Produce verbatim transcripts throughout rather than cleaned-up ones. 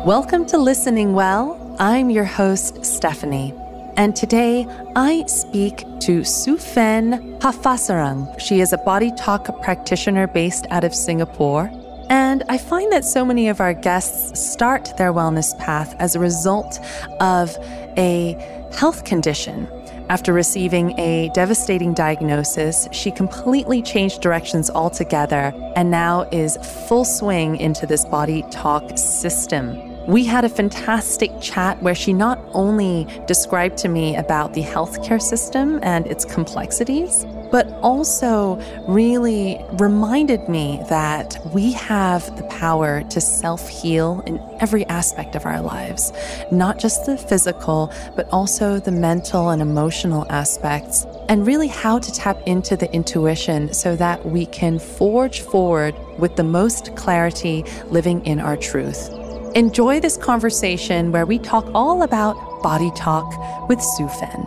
Welcome to Listening Well. I'm your host, Stephanie. And today I speak to Sue-Phen Hafasarang. She is a Body Talk practitioner based out of Singapore. And I find that so many of our guests start their wellness path as a result of a health condition. After receiving a devastating diagnosis, she completely changed directions altogether and now is full swing into this Body Talk system. We had a fantastic chat where she not only described to me about the healthcare system and its complexities, but also really reminded me that we have the power to self-heal in every aspect of our lives, not just the physical, but also the mental and emotional aspects, and really how to tap into the intuition so that we can forge forward with the most clarity, living in our truth. Enjoy this conversation where we talk all about Body Talk with Sue-Phen.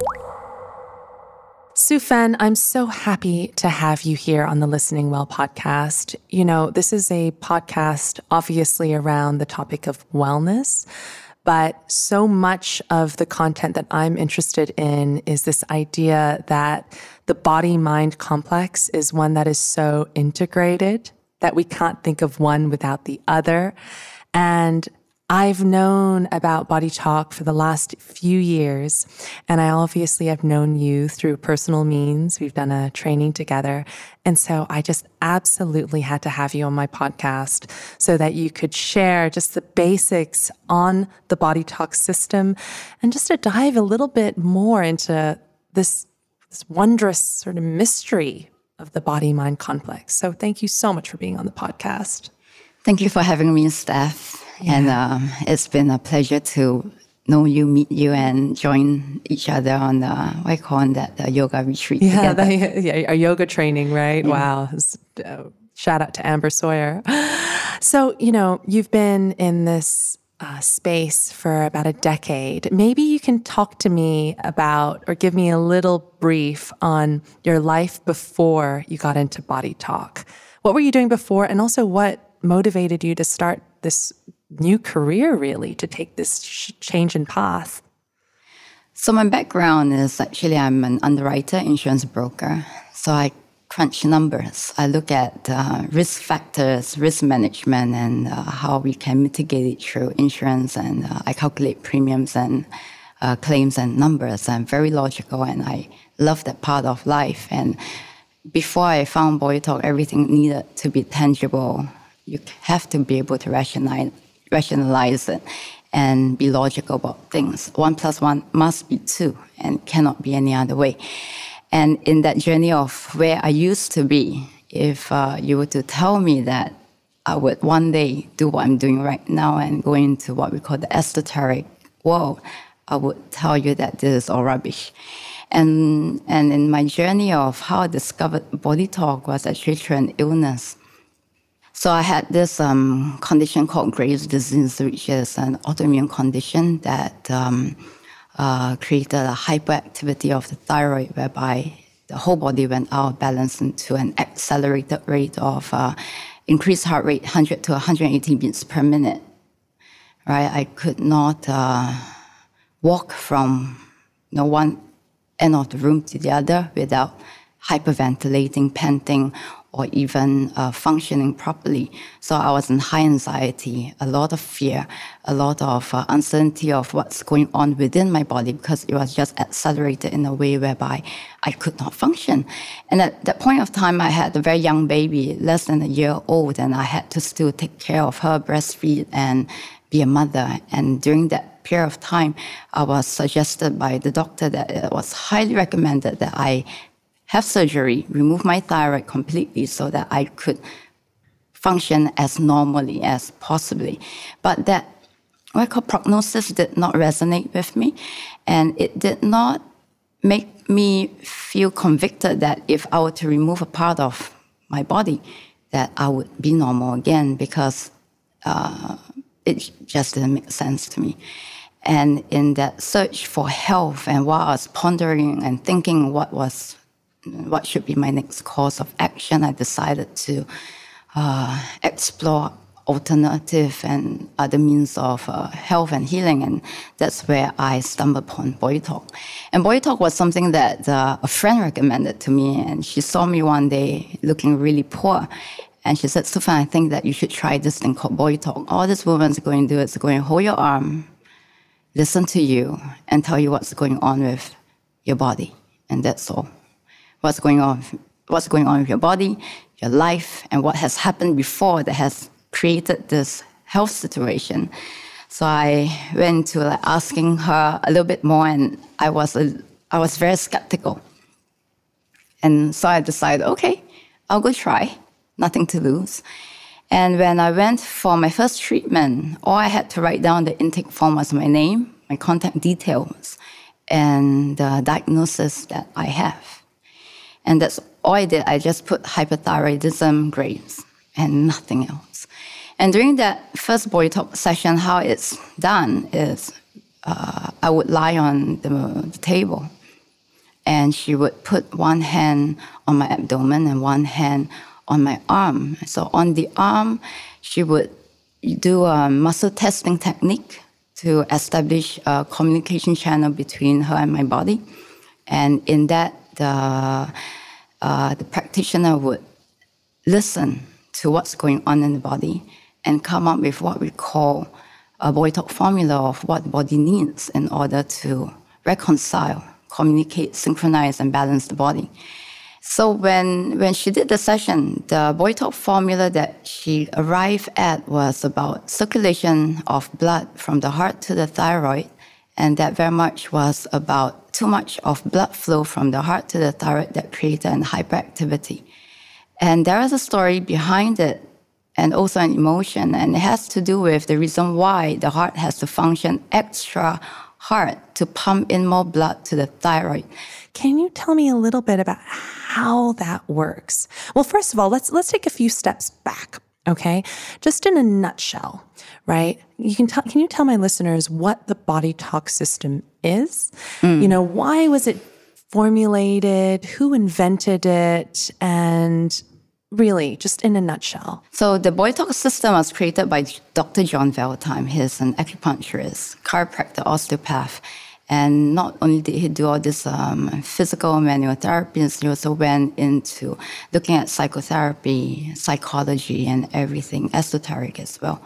Sue-Phen, I'm so happy to have you here on the Listening Well podcast. You know, this is a podcast obviously around the topic of wellness, but so much of the content that I'm interested in is this idea that the body-mind complex is one that is so integrated that we can't think of one without the other. And I've known about Body Talk for the last few years, and I obviously have known you through personal means. We've done a training together. And so I just absolutely had to have you on my podcast so that you could share just the basics on the Body Talk system and just to dive a little bit more into this, this wondrous sort of mystery of the body-mind complex. So thank you so much for being on the podcast. Thank you for having me, Steph. Yeah. And um, it's been a pleasure to know you, meet you, and join each other on the, what I call that, the yoga retreat yeah, together. The, yeah, a yoga training, right? Yeah. Wow. Uh, shout out to Amber Sawyer. So, you know, you've been in this uh, space for about a decade. Maybe you can talk to me about, or give me a little brief on your life before you got into Body Talk. What were you doing before? And also what motivated you to start this new career, really, to take this sh- change in path? So my background is actually I'm an underwriter, insurance broker. So I crunch numbers. I look at uh, risk factors, risk management, and uh, how we can mitigate it through insurance. And uh, I calculate premiums and uh, claims and numbers. I'm very logical, and I love that part of life. And before I found Body Talk, everything needed to be tangible. You have to be able to rationalize, rationalize it and be logical about things. One plus one must be two and cannot be any other way. And in that journey of where I used to be, if uh, you were to tell me that I would one day do what I'm doing right now and go into what we call the esoteric world, I would tell you that this is all rubbish. And, and in my journey of how I discovered Body Talk was actually through an illness. So I had this um, condition called Graves' disease, which is an autoimmune condition that um, uh, created a hyperactivity of the thyroid, whereby the whole body went out of balance into an accelerated rate of uh, increased heart rate, one hundred to one hundred eighty beats per minute. Right? I could not uh, walk from you know, one end of the room to the other without hyperventilating, panting, or even uh, functioning properly. So I was in high anxiety, a lot of fear, a lot of uh, uncertainty of what's going on within my body, because it was just accelerated in a way whereby I could not function. And at that point of time, I had a very young baby, less than a year old, and I had to still take care of her, breastfeed, and be a mother. And during that period of time, I was suggested by the doctor that it was highly recommended that I have surgery, remove my thyroid completely so that I could function as normally as possibly. But that, what I call prognosis, did not resonate with me. And it did not make me feel convicted that if I were to remove a part of my body, that I would be normal again, because uh, it just didn't make sense to me. And in that search for health, and while I was pondering and thinking what was what should be my next course of action, I decided to uh, explore alternative and other means of uh, health and healing. And that's where I stumbled upon Body Talk. And Body Talk was something that uh, a friend recommended to me. And she saw me one day looking really poor. And she said, Sufan, I think that you should try this thing called Body Talk. All this woman's going to do is going to hold your arm, listen to you, and tell you what's going on with your body. And that's all. What's going on, what's going on with your body, your life, and what has happened before that has created this health situation. So I went to like asking her a little bit more, and I was a, I was very skeptical. And so I decided, okay, I'll go try. Nothing to lose. And when I went for my first treatment, all I had to write down the intake form was my name, my contact details, and the diagnosis that I have. And that's all I did. I just put hyperthyroidism grades and nothing else. And during that first Body Talk session, how it's done is uh, I would lie on the, the table, and she would put one hand on my abdomen and one hand on my arm. So on the arm, she would do a muscle testing technique to establish a communication channel between her and my body. And in that, the, uh, the practitioner would listen to what's going on in the body and come up with what we call a Body Talk formula of what the body needs in order to reconcile, communicate, synchronize, and balance the body. So when, when she did the session, the Body Talk formula that she arrived at was about circulation of blood from the heart to the thyroid, and that very much was about too much of blood flow from the heart to the thyroid that created an hyperactivity. And there is a story behind it, and also an emotion, and it has to do with the reason why the heart has to function extra hard to pump in more blood to the thyroid. Can you tell me a little bit about how that works? Well, first of all, let's let's take a few steps back, okay? Just in a nutshell, right? You can tell. Can you tell my listeners what the Body Talk system is? Mm. You know, why was it formulated? Who invented it? And really, just in a nutshell. So the Body Talk system was created by Doctor John Valentine. He's an acupuncturist, chiropractor, osteopath. And not only did he do all this um, physical manual therapies, he also went into looking at psychotherapy, psychology, and everything esoteric as well.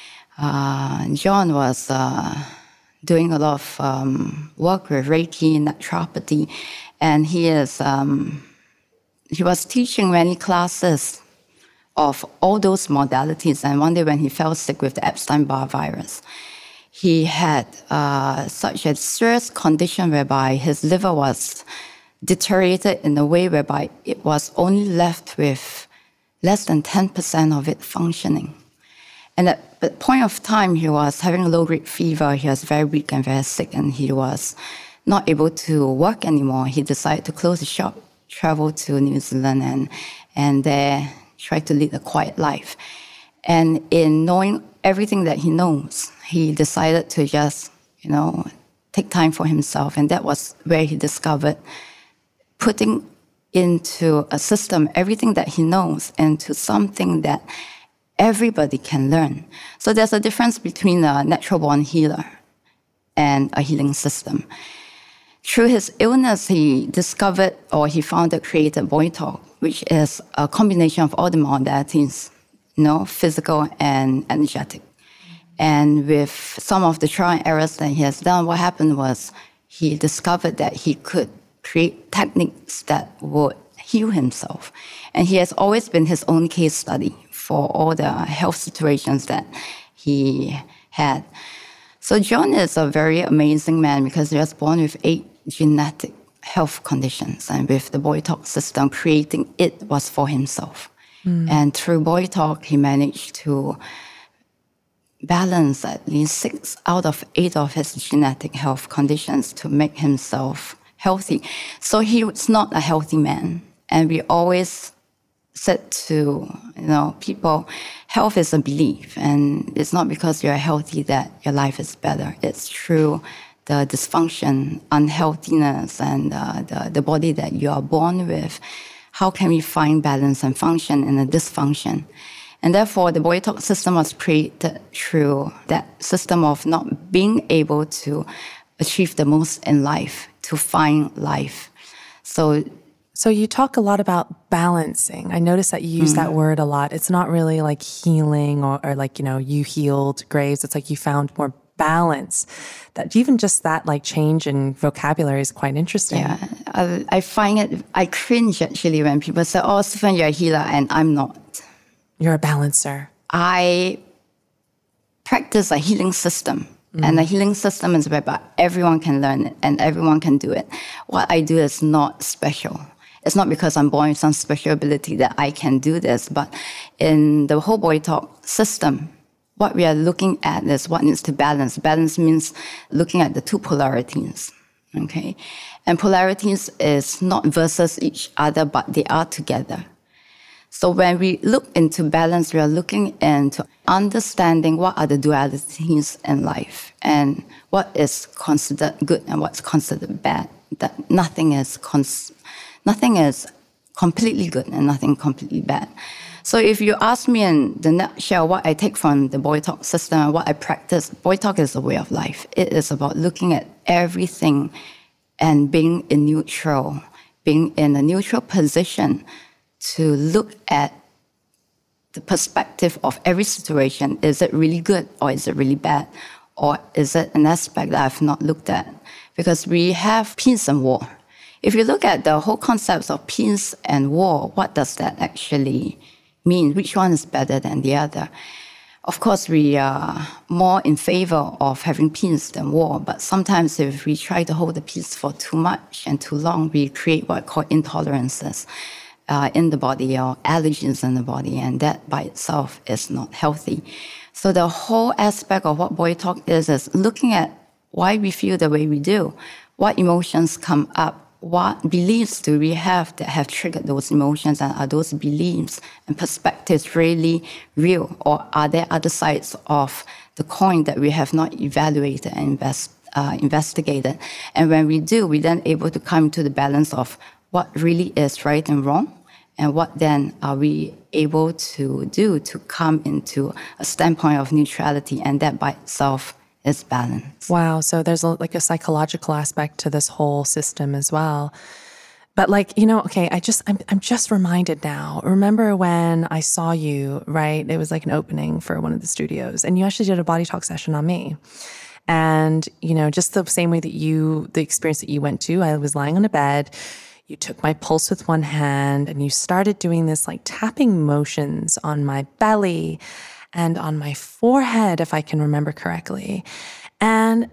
Uh, John was uh, doing a lot of um, work with Reiki, naturopathy, and he is... Um, He was teaching many classes of all those modalities. And one day when he fell sick with the Epstein-Barr virus, he had uh, such a serious condition whereby his liver was deteriorated in a way whereby it was only left with less than ten percent of it functioning. And at the point of time, he was having a low-grade fever. He was very weak and very sick, and he was not able to work anymore. He decided to close the shop, travel to New Zealand, and and there try to lead a quiet life. And in knowing everything that he knows, he decided to just, you know, take time for himself. And that was where he discovered putting into a system everything that he knows into something that everybody can learn. So there's a difference between a natural-born healer and a healing system. Through his illness, he discovered, or he founded, created Body Talk, which is a combination of all the modalities, you know, physical and energetic. And with some of the trial and errors that he has done, what happened was he discovered that he could create techniques that would heal himself. And he has always been his own case study for all the health situations that he had. So John is a very amazing man because he was born with eight genetic health conditions, and with the Body Talk system, creating it was for himself. Mm. And through Body Talk, he managed to balance at least six out of eight of his genetic health conditions to make himself healthy. So he was not a healthy man. And we always said to, you know, people, health is a belief, and it's not because you're healthy that your life is better. It's through the dysfunction, unhealthiness, and uh, the, the body that you are born with. How can we find balance and function in a dysfunction? And therefore, the Body Talk system was created through that system of not being able to achieve the most in life, to find life. So, so you talk a lot about balancing. I notice that you use mm. that word a lot. It's not really like healing or, or like, you know, you healed graves. It's like you found more balance. That even just that like change in vocabulary is quite interesting. Yeah, I, I find it, I cringe actually when people say, oh, Stephen, you're a healer, and I'm not. You're a balancer. I practice a healing system. Mm. And the healing system is whereby everyone can learn it and everyone can do it. What I do is not special. It's not because I'm born with some special ability that I can do this, but in the whole Body Talk system, what we are looking at is what needs to balance. Balance means looking at the two polarities, okay? And polarities is not versus each other, but they are together. So when we look into balance, we are looking into understanding what are the dualities in life and what is considered good and what's considered bad. That nothing is cons- nothing is completely good and nothing completely bad. So if you ask me in the nutshell what I take from the Body Talk system and what I practice, Body Talk is a way of life. It is about looking at everything and being in neutral, being in a neutral position to look at the perspective of every situation. Is it really good or is it really bad? Or is it an aspect that I've not looked at? Because we have peace and war. If you look at the whole concepts of peace and war, what does that actually mean? Which one is better than the other? Of course, we are more in favor of having peace than war, but sometimes if we try to hold the peace for too much and too long, we create what are called intolerances uh, in the body or allergies in the body, and that by itself is not healthy. So the whole aspect of what Body Talk is, is looking at why we feel the way we do, what emotions come up, what beliefs do we have that have triggered those emotions, and are those beliefs and perspectives really real, or are there other sides of the coin that we have not evaluated and invest, uh, investigated? And when we do, we then able to come to the balance of what really is right and wrong, and what then are we able to do to come into a standpoint of neutrality, and that by itself is balance. Wow. So there's a, like a psychological aspect to this whole system as well. But like, you know, okay, I just, I'm, I'm just reminded now. Remember when I saw you, right? It was like an opening for one of the studios, and you actually did a Body Talk session on me. And, you know, just the same way that you, the experience that you went to, I was lying on a bed, you took my pulse with one hand and you started doing this like tapping motions on my belly and on my forehead, if I can remember correctly. And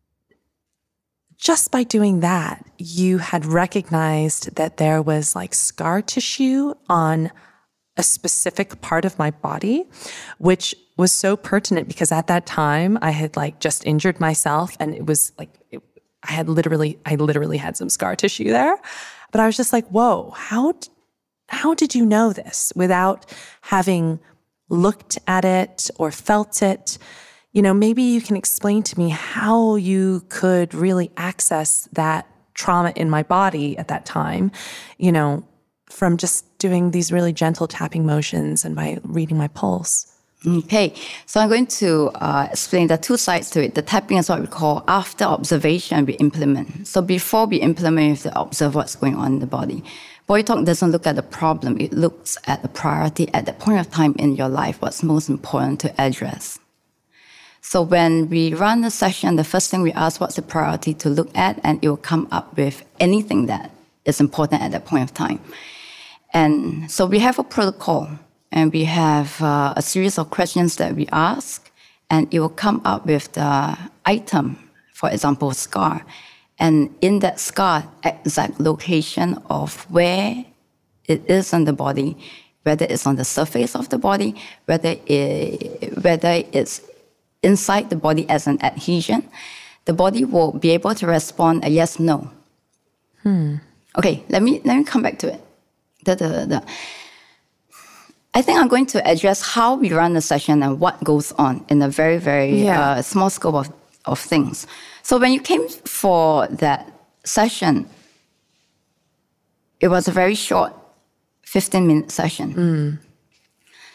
just by doing that, you had recognized that there was like scar tissue on a specific part of my body, which was so pertinent because at that time I had like just injured myself, and it was like, it, I had literally, I literally had some scar tissue there. But I was just like, whoa, how, how did you know this without having looked at it or felt it? You know, maybe you can explain to me how you could really access that trauma in my body at that time, you know, from just doing these really gentle tapping motions and by reading my pulse. Okay, so I'm going to uh, explain the two sides to it. The tapping is what we call after observation, we implement. So before we implement, we have to observe what's going on in the body. Body Talk doesn't look at the problem. It looks at the priority at that point of time in your life, what's most important to address. So when we run a session, the first thing we ask, what's the priority to look at? And it will come up with anything that is important at that point of time. And so we have a protocol, and we have uh, a series of questions that we ask, and it will come up with the item, for example, scar. And in that scar, exact location of where it is on the body, whether it's on the surface of the body, whether it, whether it's inside the body as an adhesion, the body will be able to respond a yes, no. Hmm. Okay, let me let me come back to it. Da, da, da, da. I think I'm going to address how we run the session and what goes on in a very, very yeah. uh, small scope of, of things. So when you came for that session, it was a very short fifteen-minute session. Mm.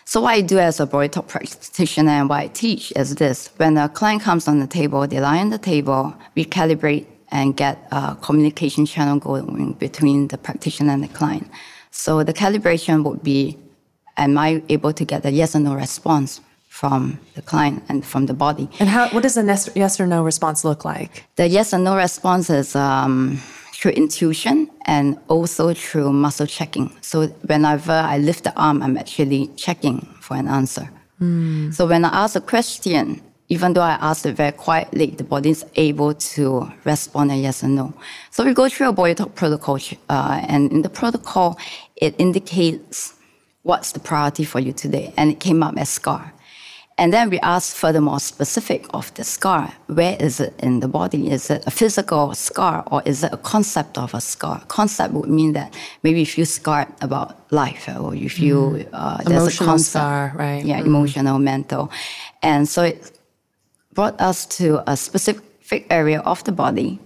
So what I do as a body talk practitioner and what I teach is this. When a client comes on the table, they lie on the table, we calibrate and get a communication channel going between the practitioner and the client. So the calibration would be, am I able to get a yes or no response from the client and from the body? And how? What does a yes or no response look like? The yes or no response is um, through intuition and also through muscle checking. So whenever I lift the arm, I'm actually checking for an answer. Mm. So when I ask a question, even though I asked it very quietly, the body is able to respond a yes or no. So we go through a body talk protocol, uh, and in the protocol, it indicates what's the priority for you today. And it came up as scar. And then we ask furthermore specific of the scar. Where is it in the body? Is it a physical scar or is it a concept of a scar? Concept would mean that maybe you feel scarred about life or you feel mm. uh, there's emotional a concept. Scar, right? Yeah, mm. emotional, mental. And so it brought us to a specific area of the body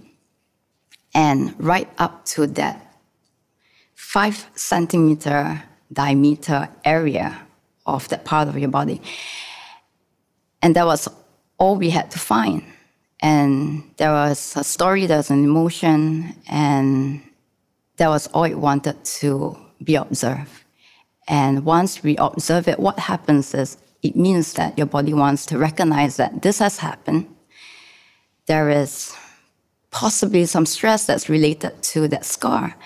and right up to that five centimeter diameter area of that part of your body. And that was all we had to find. And there was a story, there was an emotion, and that was all it wanted to be observed. And once we observe it, what happens is it means that your body wants to recognize that this has happened. There is possibly some stress that's related to that scar.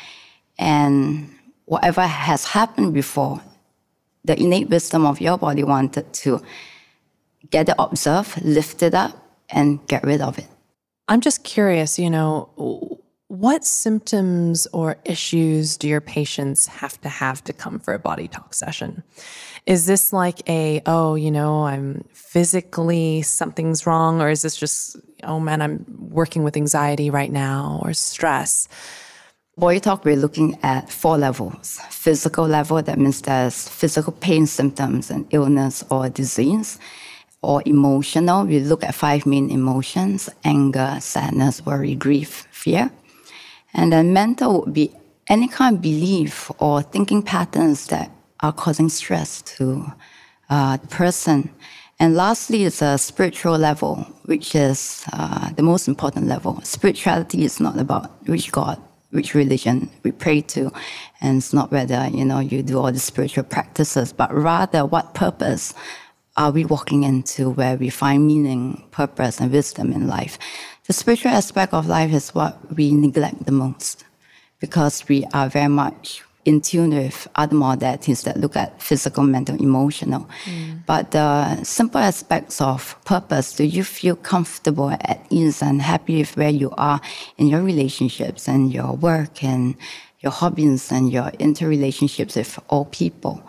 And whatever has happened before, the innate wisdom of your body wanted to get it observed, lift it up, and get rid of it. I'm just curious, you know, what symptoms or issues do your patients have to have to come for a body talk session? Is this like a, oh, you know, I'm physically, something's wrong, or is this just, oh man, I'm working with anxiety right now, or stress? Body talk, we're looking at four levels. Physical level, that means there's physical pain symptoms and illness or disease. Or emotional, we look at five main emotions: anger, sadness, worry, grief, fear. And then mental would be any kind of belief or thinking patterns that are causing stress to uh, the person. And lastly is a spiritual level, which is uh, the most important level. Spirituality is not about which God, which religion we pray to, and it's not whether, you know, you do all the spiritual practices, but rather what purpose are we walking into, where we find meaning, purpose, and wisdom in life. The spiritual aspect of life is what we neglect the most because we are very much in tune with other modalities that look at physical, mental, emotional. Mm. But the simple aspects of purpose, do you feel comfortable, at ease, and happy with where you are in your relationships and your work and your hobbies and your interrelationships with all people?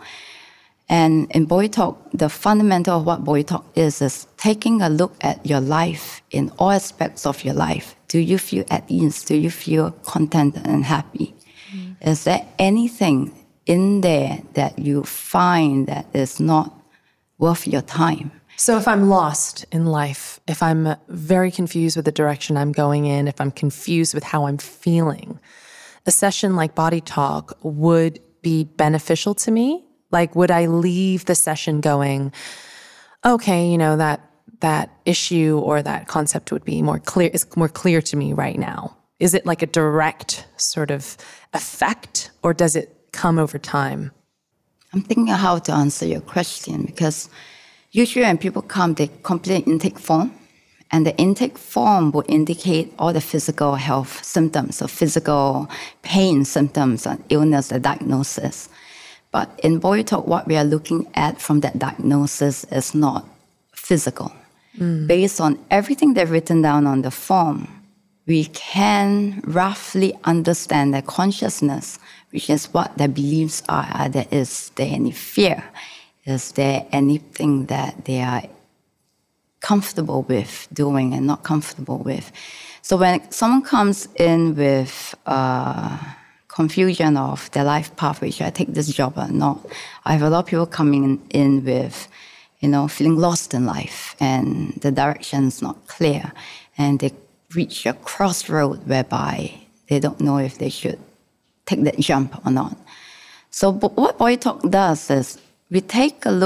And in Body Talk, the fundamental of what Body Talk is, is taking a look at your life in all aspects of your life. Do you feel at ease? Do you feel content and happy? Mm. Is there anything in there that you find that is not worth your time? So if I'm lost in life, if I'm very confused with the direction I'm going in, if I'm confused with how I'm feeling, a session like Body Talk would be beneficial to me? Like, would I leave the session going, okay, you know, that that issue or that concept would be more clear, is more clear to me right now? Is it like a direct sort of effect, or does it come over time? I'm thinking of how to answer your question, because usually when people come, they complete an intake form, and the intake form will indicate all the physical health symptoms, or physical pain symptoms, and illness, the diagnosis. But in Body Talk, what we are looking at from that diagnosis is not physical. Mm. Based on everything they've written down on the form, we can roughly understand their consciousness, which is what their beliefs are. Are there, is there any fear? Is there anything that they are comfortable with doing and not comfortable with? So when someone comes in with Uh, confusion of their life path, which I take this job or not. I have a lot of people coming in with, you know, feeling lost in life and the direction's not clear. And they reach a crossroad whereby they don't know if they should take that jump or not. So what Body Talk does is we take a look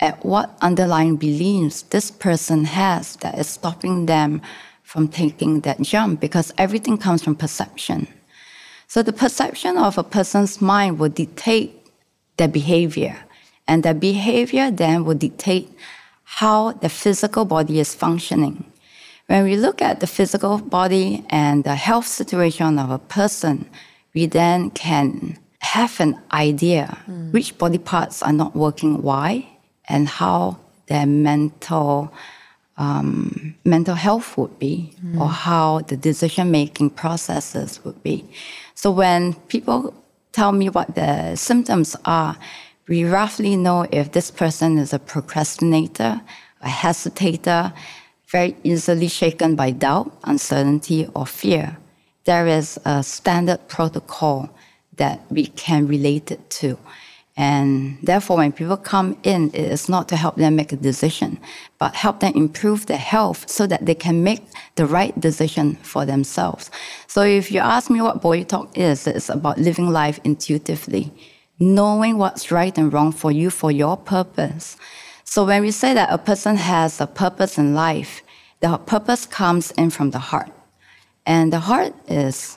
at what underlying beliefs this person has that is stopping them from taking that jump, because everything comes from perception. So the perception of a person's mind will dictate their behavior, and their behavior then will dictate how the physical body is functioning. When we look at the physical body and the health situation of a person, we then can have an idea mm. which body parts are not working why, and how their mental um, mental health would be, mm. or how the decision-making processes would be. So when people tell me what the symptoms are, we roughly know if this person is a procrastinator, a hesitator, very easily shaken by doubt, uncertainty, or fear. There is a standard protocol that we can relate it to. And therefore, when people come in, it is not to help them make a decision, but help them improve their health so that they can make the right decision for themselves. So if you ask me what Body Talk is, it's about living life intuitively, knowing what's right and wrong for you, for your purpose. So when we say that a person has a purpose in life, the purpose comes in from the heart. And the heart is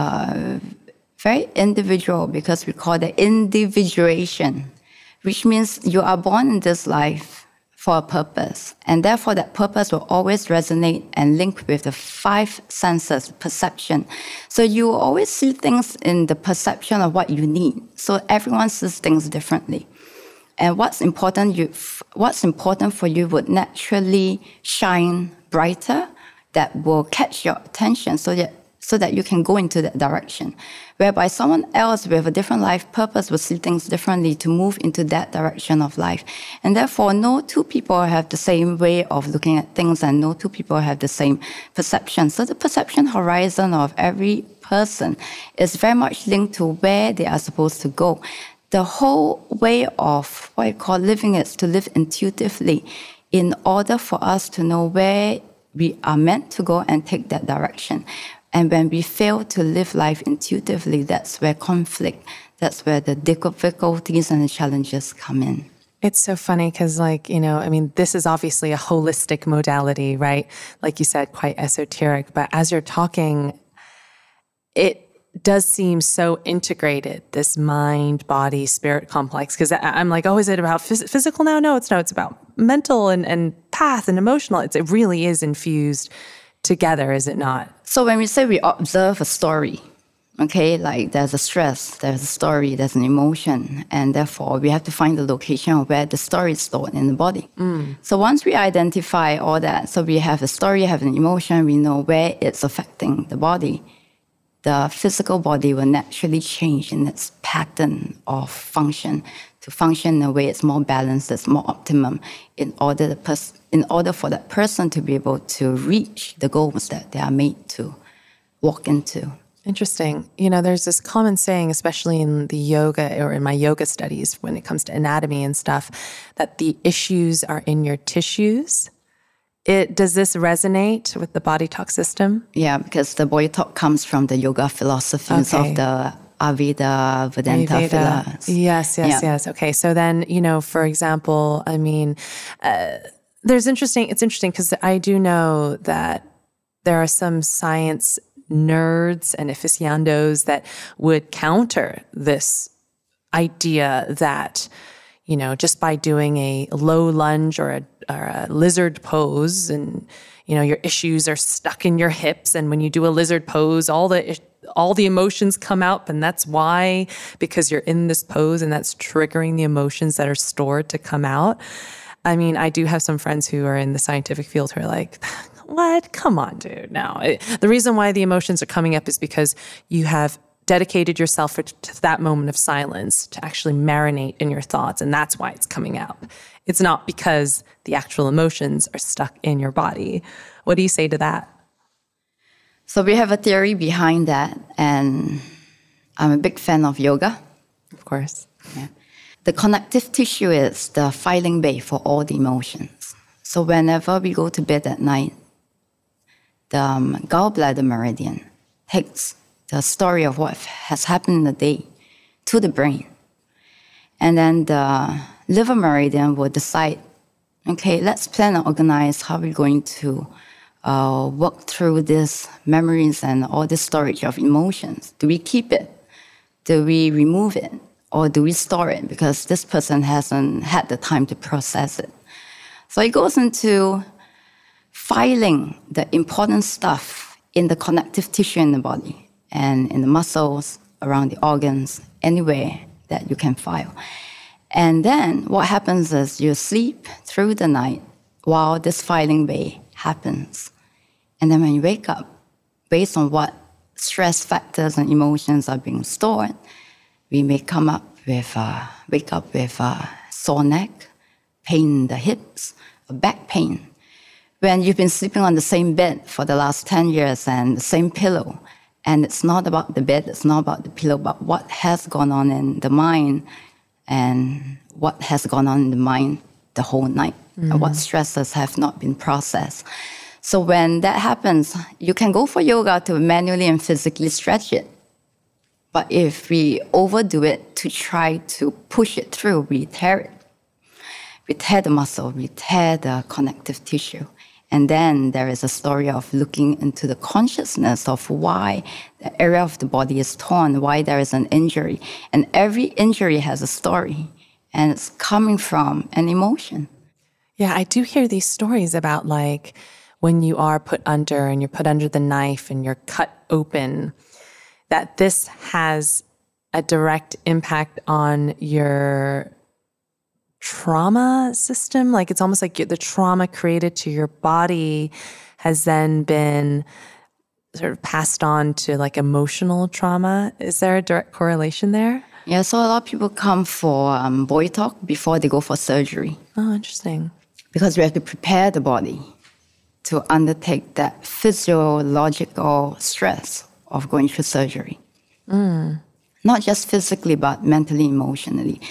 uh, very individual, because we call it individuation, which means you are born in this life for a purpose. And therefore, that purpose will always resonate and link with the five senses, perception. So you will always see things in the perception of what you need. So everyone sees things differently. And what's important, you, what's important for you would naturally shine brighter, that will catch your attention so that so that you can go into that direction. Whereby someone else with a different life purpose will see things differently to move into that direction of life. And therefore, no two people have the same way of looking at things, and no two people have the same perception. So the perception horizon of every person is very much linked to where they are supposed to go. The whole way of what I call living is to live intuitively in order for us to know where we are meant to go and take that direction. And when we fail to live life intuitively, that's where conflict, that's where the difficulties and the challenges come in. It's so funny because, like, you know, I mean, this is obviously a holistic modality, right? Like you said, quite esoteric. But as you're talking, it does seem so integrated, this mind, body, spirit complex. Because I'm like, oh, is it about phys- physical now? No, it's no, it's about mental and, and path and emotional. It's, it really is infused together, is it not? So when we say we observe a story, okay, like there's a stress, there's a story, there's an emotion, and therefore we have to find the location of where the story is stored in the body. Mm. So once we identify all that, so we have a story, have an emotion, we know where it's affecting the body, the physical body will naturally change in its pattern of function to function in a way it's more balanced, it's more optimum, in order the pers- in order for that person to be able to reach the goals that they are made to walk into. Interesting. You know, there's this common saying, especially in the yoga or in my yoga studies, when it comes to anatomy and stuff, that the issues are in your tissues. It, does this resonate with the Body Talk system? Yeah, because the Body Talk comes from the yoga philosophies okay. of the Ayurveda, Vedanta Ayurveda. philosophy. Yes, yes, yeah. yes. Okay, so then, you know, for example, I mean, uh, there's interesting, it's interesting because I do know that there are some science nerds and aficionados that would counter this idea that, you know, just by doing a low lunge or a, or a lizard pose and, you know, your issues are stuck in your hips. And when you do a lizard pose, all the all the emotions come out. And that's why, because you're in this pose and that's triggering the emotions that are stored to come out. I mean, I do have some friends who are in the scientific field who are like, what? Come on, dude. No. It, the reason why the emotions are coming up is because you have dedicated yourself for, to that moment of silence to actually marinate in your thoughts. And that's why it's coming out. It's not because the actual emotions are stuck in your body. What do you say to that? So we have a theory behind that. And I'm a big fan of yoga. Of course. Yeah. The connective tissue is the filing bay for all the emotions. So whenever we go to bed at night, the um, gallbladder meridian takes the story of what has happened in the day to the brain. And then the liver meridian will decide, okay, let's plan and organize how we're going to uh, work through these memories and all this storage of emotions. Do we keep it? Do we remove it? Or do we store it because this person hasn't had the time to process it? So it goes into filing the important stuff in the connective tissue in the body and in the muscles, around the organs, anywhere that you can file. And then what happens is you sleep through the night while this filing bay happens. And then when you wake up, based on what stress factors and emotions are being stored, we may come up with, uh, wake up with a sore neck, pain in the hips, back pain. When you've been sleeping on the same bed for the last ten years and the same pillow, and it's not about the bed, it's not about the pillow, but what has gone on in the mind and what has gone on in the mind the whole night, mm-hmm. and what stresses have not been processed. So when that happens, you can go for yoga to manually and physically stretch it. But if we overdo it to try to push it through, we tear it. We tear the muscle, we tear the connective tissue. And then there is a story of looking into the consciousness of why the area of the body is torn, why there is an injury. And every injury has a story, and it's coming from an emotion. Yeah, I do hear these stories about like when you are put under and you're put under the knife and you're cut open, that this has a direct impact on your trauma system. Like it's almost like the trauma created to your body has then been sort of passed on to like emotional trauma. Is there a direct correlation there? Yeah, so a lot of people come for um, body talk before they go for surgery. Oh, interesting. Because we have to prepare the body to undertake that physiological stress of going through surgery. Mm. Not just physically, but mentally, emotionally.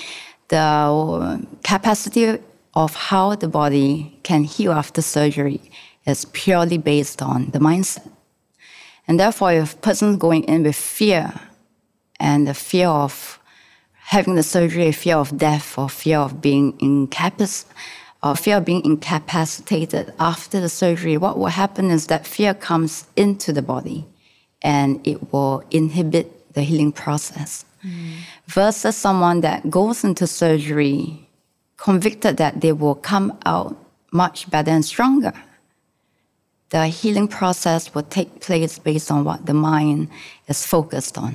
The capacity of how the body can heal after surgery is purely based on the mindset. And therefore, if a person going in with fear and the fear of having the surgery, fear of death, or fear of being incapac- or fear of being incapacitated after the surgery, what will happen is that fear comes into the body and it will inhibit the healing process. Mm. Versus someone that goes into surgery convicted that they will come out much better and stronger. The healing process will take place based on what the mind is focused on.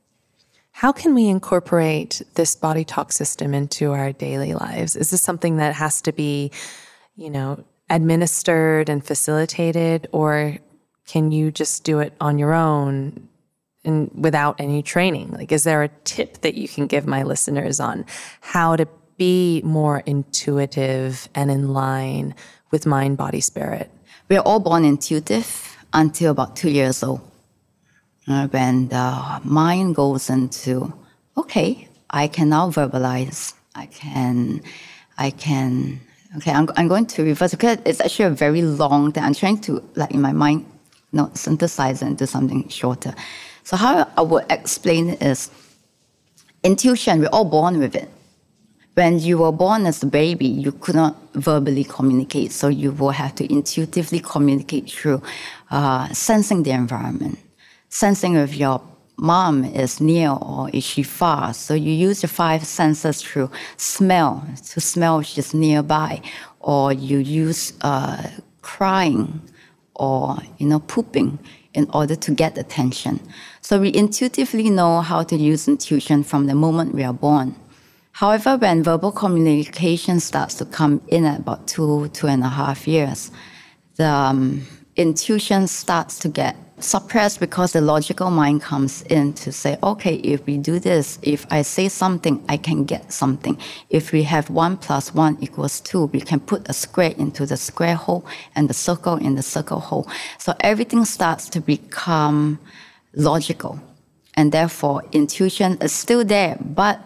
How can we incorporate this body talk system into our daily lives? Is this something that has to be, you know, administered and facilitated, or can you just do it on your own and without any training? Like, is there a tip that you can give my listeners on how to be more intuitive and in line with mind, body, spirit? We're all born intuitive until about two years old. Uh, when the mind goes into, okay, I can now verbalize. I can, I can, okay, I'm, I'm going to reverse, because it's actually a very long thing. I'm trying to, like in my mind, you know, synthesize it into something shorter. So how I would explain it is, intuition, we're all born with it. When you were born as a baby, you could not verbally communicate, so you will have to intuitively communicate through uh, sensing the environment, sensing if your mom is near or is she far. So you use your five senses through smell, to smell if she's nearby, or you use uh, crying or, you know, pooping in order to get attention. So we intuitively know how to use intuition from the moment we are born. However, when verbal communication starts to come in at about two, two and a half years, the um, intuition starts to get suppressed because the logical mind comes in to say, okay, if we do this, if I say something, I can get something. If we have one plus one equals two, we can put a square into the square hole and the circle in the circle hole. So everything starts to become logical. And therefore, intuition is still there, but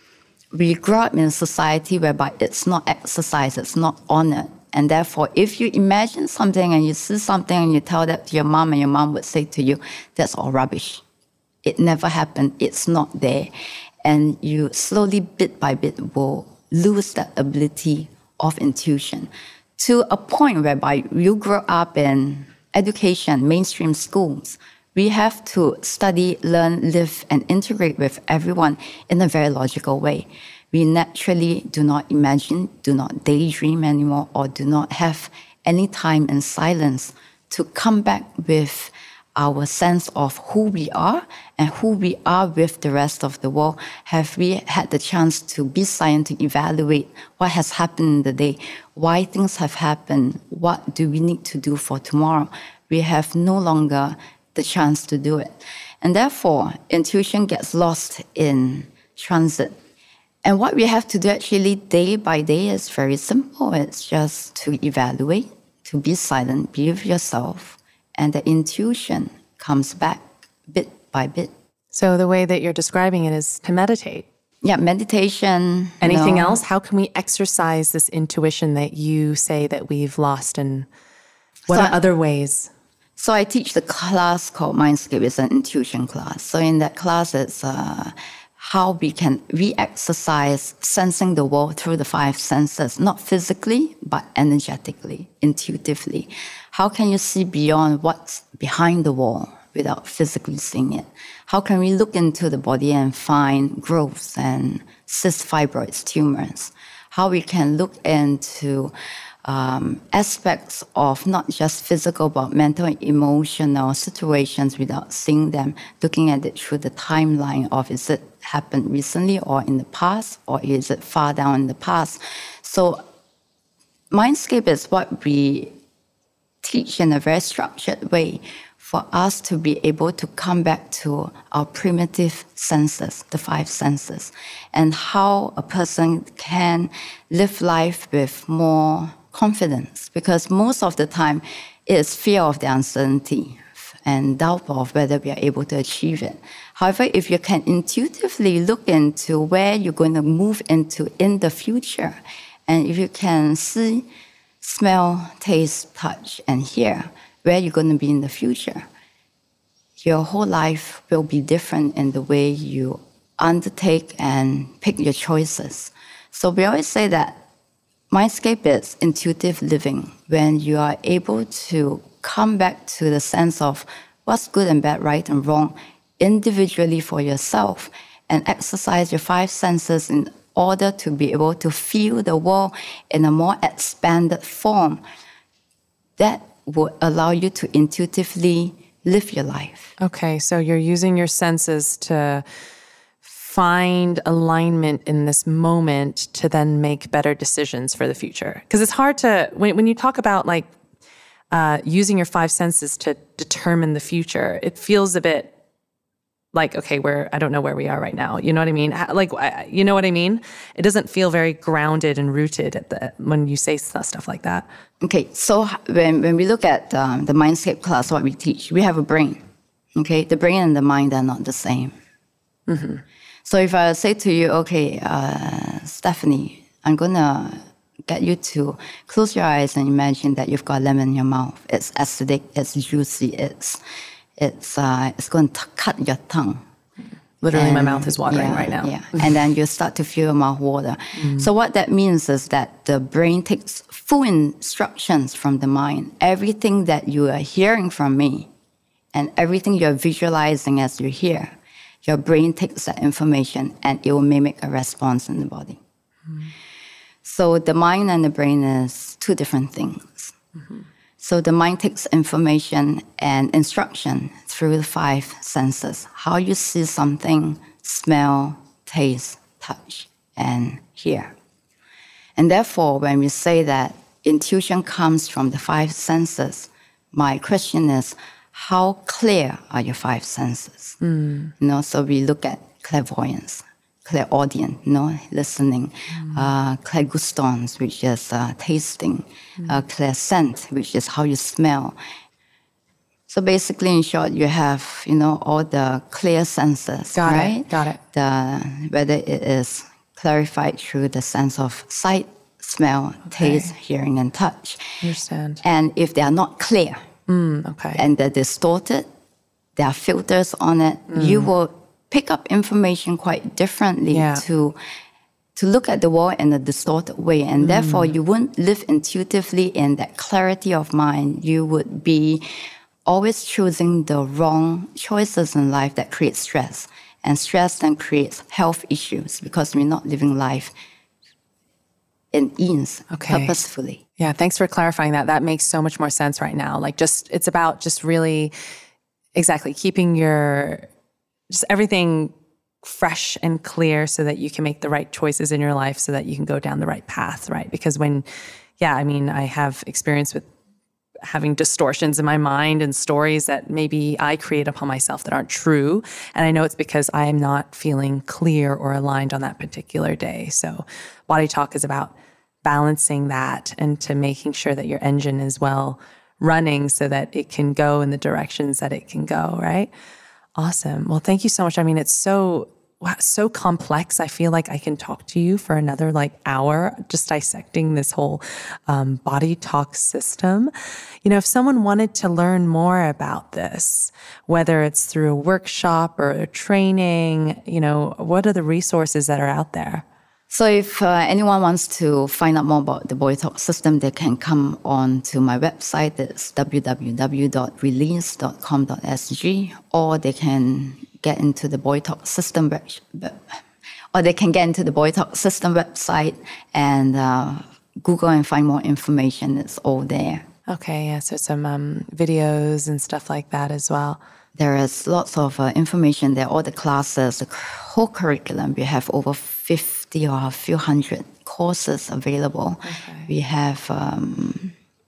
we grow up in a society whereby it's not exercised, it's not honored. And therefore, if you imagine something and you see something and you tell that to your mom, and your mom would say to you, that's all rubbish. It never happened. It's not there. And you slowly, bit by bit, will lose that ability of intuition to a point whereby you grow up in education, mainstream schools. We have to study, learn, live, and integrate with everyone in a very logical way. We naturally do not imagine, do not daydream anymore, or do not have any time in silence to come back with our sense of who we are and who we are with the rest of the world. Have we had the chance to be silent, to evaluate what has happened in the day, why things have happened, what do we need to do for tomorrow? We have no longer the chance to do it. And therefore, intuition gets lost in transit. And what we have to do actually day by day is very simple. It's just to evaluate, to be silent, be with yourself, and the intuition comes back bit by bit. So the way that you're describing it is to meditate. Yeah, meditation. Anything no. else? How can we exercise this intuition that you say that we've lost, and what So are other ways? So I teach the class called Mindscape. It's an intuition class. So in that class, it's uh, how we can re-exercise sensing the world through the five senses, not physically, but energetically, intuitively. How can you see beyond what's behind the wall without physically seeing it? How can we look into the body and find growths and cysts, fibroids, tumors? How we can look into um, aspects of not just physical, but mental and emotional situations without seeing them, looking at it through the timeline of is it happened recently or in the past, or is it far down in the past? So Mindscape is what we teach in a very structured way for us to be able to come back to our primitive senses, the five senses, and how a person can live life with more confidence. Because most of the time, it is fear of the uncertainty and doubt of whether we are able to achieve it. However, if you can intuitively look into where you're going to move into in the future, and if you can see, smell, taste, touch, and hear where you're going to be in the future, your whole life will be different in the way you undertake and pick your choices. So we always say that Mindscape is intuitive living when you are able to come back to the sense of what's good and bad, right and wrong, individually for yourself, and exercise your five senses in order to be able to feel the world in a more expanded form. That would allow you to intuitively live your life. Okay, so you're using your senses to find alignment in this moment to then make better decisions for the future. Because it's hard to, when, when you talk about like uh, using your five senses to determine the future, it feels a bit like, okay, we're, I don't know where we are right now. You know what I mean? Like, you know what I mean? It doesn't feel very grounded and rooted at the, when you say stuff like that. Okay, so when, when we look at um, the Mindscape class, what we teach, we have a brain. Okay, the brain and the mind are not the same. Mm-hmm. So if I say to you, okay, uh, Stephanie, I'm going to get you to close your eyes and imagine that you've got lemon in your mouth. It's acidic, it's juicy, it's it's uh, it's going to cut your tongue. Literally, and, my mouth is watering yeah, right now. Yeah, and then you start to feel your mouth water. Mm. So what that means is that the brain takes full instructions from the mind. Everything that you are hearing from me and everything you're visualizing as you hear, your brain takes that information and it will mimic a response in the body. Mm. So the mind and the brain is two different things. Mm-hmm. So the mind takes information and instruction through the five senses. How you see something, smell, taste, touch, and hear. And therefore, when we say that intuition comes from the five senses, my question is, how clear are your five senses? Mm. You know, so we look at clairvoyance, clairaudient, you know, listening, mm. uh, clairgustance, which is uh, tasting, mm. uh, clairscent, which is how you smell. So basically, in short, you have, you know, all the clear senses, got right? It, got it. The, whether it is clarified through the sense of sight, smell, okay. taste, hearing, and touch. Understand. And if they are not clear, mm, okay. and they're distorted, there are filters on it, mm. you will pick up information quite differently yeah. to to look at the world in a distorted way. And mm. therefore, you wouldn't live intuitively in that clarity of mind. You would be always choosing the wrong choices in life that create stress. And stress then creates health issues because we're not living life in ease, okay. purposefully. Yeah, thanks for clarifying that. That makes so much more sense right now. Like just, it's about just really, exactly, keeping your, just everything fresh and clear so that you can make the right choices in your life so that you can go down the right path, right? Because when, yeah, I mean, I have experience with having distortions in my mind and stories that maybe I create upon myself that aren't true. And I know it's because I am not feeling clear or aligned on that particular day. So Body Talk is about balancing that and to making sure that your engine is well running so that it can go in the directions that it can go, right? Awesome. Well, thank you so much. I mean, it's so wow, so complex. I feel like I can talk to you for another like hour just dissecting this whole um, Body Talk system. You know, if someone wanted to learn more about this, whether it's through a workshop or a training, you know, what are the resources that are out there? So if uh, anyone wants to find out more about the Body Talk system, they can come on to my website. It's w w w dot release dot com dot s g, or they can get into the Body Talk system, or they can get into the Body Talk system website and uh, Google and find more information. It's all there. Okay, yeah, so some um, videos and stuff like that as well. There is lots of uh, information there, all the classes, the whole curriculum. We have over fifty or a few hundred courses available. Okay. We have um,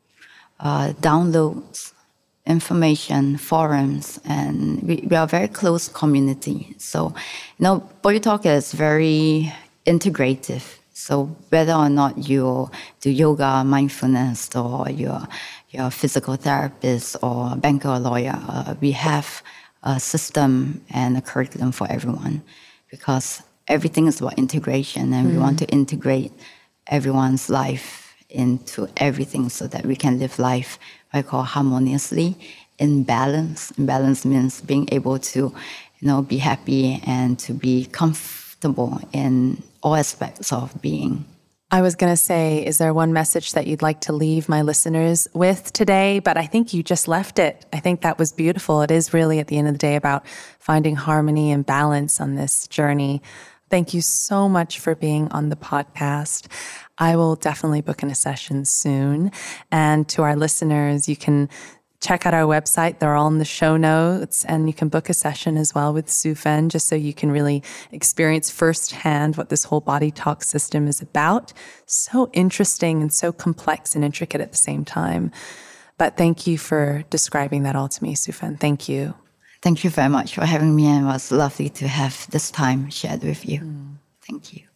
uh, downloads, information, forums, and we, we are a very close community. So, you know, Body Talk is very integrative. So whether or not you do yoga, mindfulness, or you're, you're a physical therapist or a banker or lawyer, uh, we have a system and a curriculum for everyone because everything is about integration and mm. we want to integrate everyone's life into everything so that we can live life, what I call harmoniously, in balance. In balance means being able to, you know, be happy and to be comfortable in all aspects of being. I was going to say, is there one message that you'd like to leave my listeners with today? But I think you just left it. I think that was beautiful. It is really, at the end of the day, about finding harmony and balance on this journey. Thank you so much for being on the podcast. I will definitely book in a session soon. And to our listeners, you can check out our website. They're all in the show notes, and you can book a session as well with Sue Fen, just so you can really experience firsthand what this whole Body Talk system is about. So interesting and so complex and intricate at the same time. But thank you for describing that all to me, Sue Fen. Thank you. Thank you very much for having me, and it was lovely to have this time shared with you. Mm. Thank you.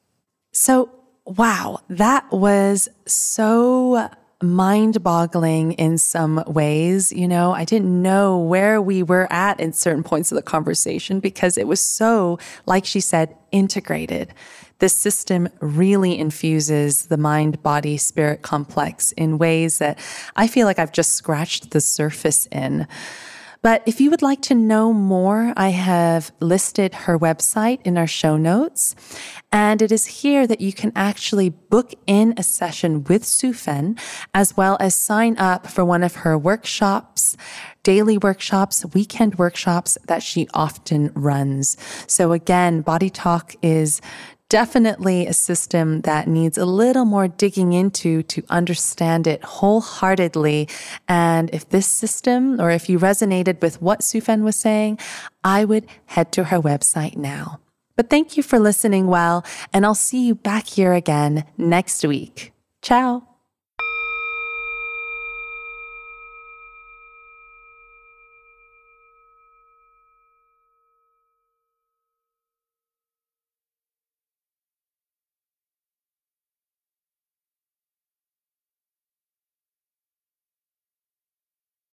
So, wow, that was so mind-boggling in some ways. You know, I didn't know where we were at in certain points of the conversation because it was so, like she said, integrated. This system really infuses the mind-body-spirit complex in ways that I feel like I've just scratched the surface in. But if you would like to know more, I have listed her website in our show notes. And it is here that you can actually book in a session with Sue Fen, as well as sign up for one of her workshops, daily workshops, weekend workshops that she often runs. So again, Body Talk is definitely a system that needs a little more digging into to understand it wholeheartedly. And if this system, or if you resonated with what Sue Fen was saying, I would head to her website now. But thank you for listening well, and I'll see you back here again next week. Ciao.